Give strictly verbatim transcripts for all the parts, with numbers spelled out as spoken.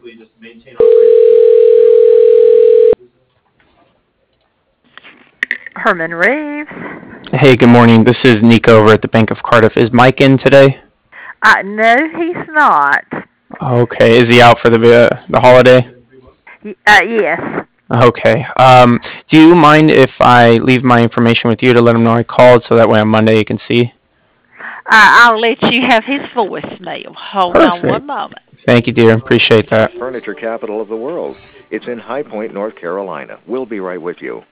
Herman Reeves. Hey, good morning. This is Nico over at the Bank of Cardiff. Is Mike in today? Uh, no, he's not. Okay. Is he out for the uh, the holiday? Uh, yes. Okay. Um, do you mind if I leave my information with you to let him know I called so that way on Monday you can see? Uh, I'll let you have his voicemail. Hold on one Perfect. moment. Thank you, dear. Appreciate that. Furniture capital of the world. It's in High Point, North Carolina. We'll be right with you.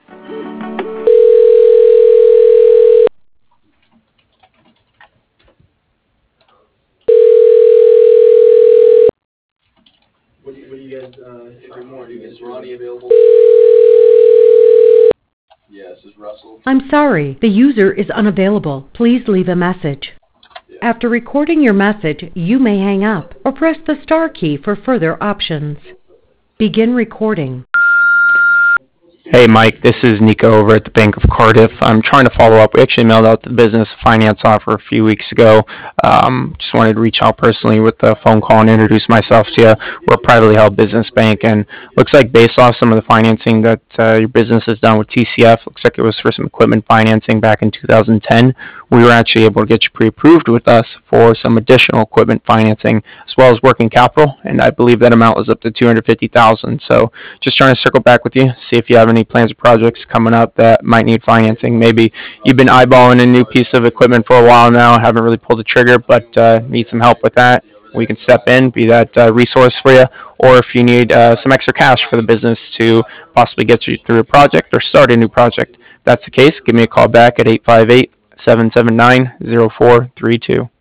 What do you, what do you guys, uh, every morning? Is Ronnie available? Yes, is Russell? I'm sorry, the user is unavailable. Please leave a message. After recording your message, you may hang up or press the star key for further options. Begin recording. Hey, Mike, this is Nico over at the Bank of Cardiff. I'm trying to follow up. We actually mailed out the business finance offer a few weeks ago. Um, just wanted to reach out personally with a phone call and introduce myself to you. We're a privately held business bank, and looks like based off some of the financing that uh, your business has done with T C F, looks like it was for some equipment financing back in two thousand ten. We were actually able to get you pre-approved with us for some additional equipment financing as well as working capital, and I believe that amount was up to two hundred fifty thousand dollars. So just trying to circle back with you, see if you have any plans or projects coming up that might need financing. Maybe you've been eyeballing a new piece of equipment for a while now, haven't really pulled the trigger, but uh, need some help with that. We can step in, be that uh, resource for you, or if you need uh, some extra cash for the business to possibly get you through a project or start a new project. If that's the case, give me a call back at eight five eight, seven seven nine, zero four three two.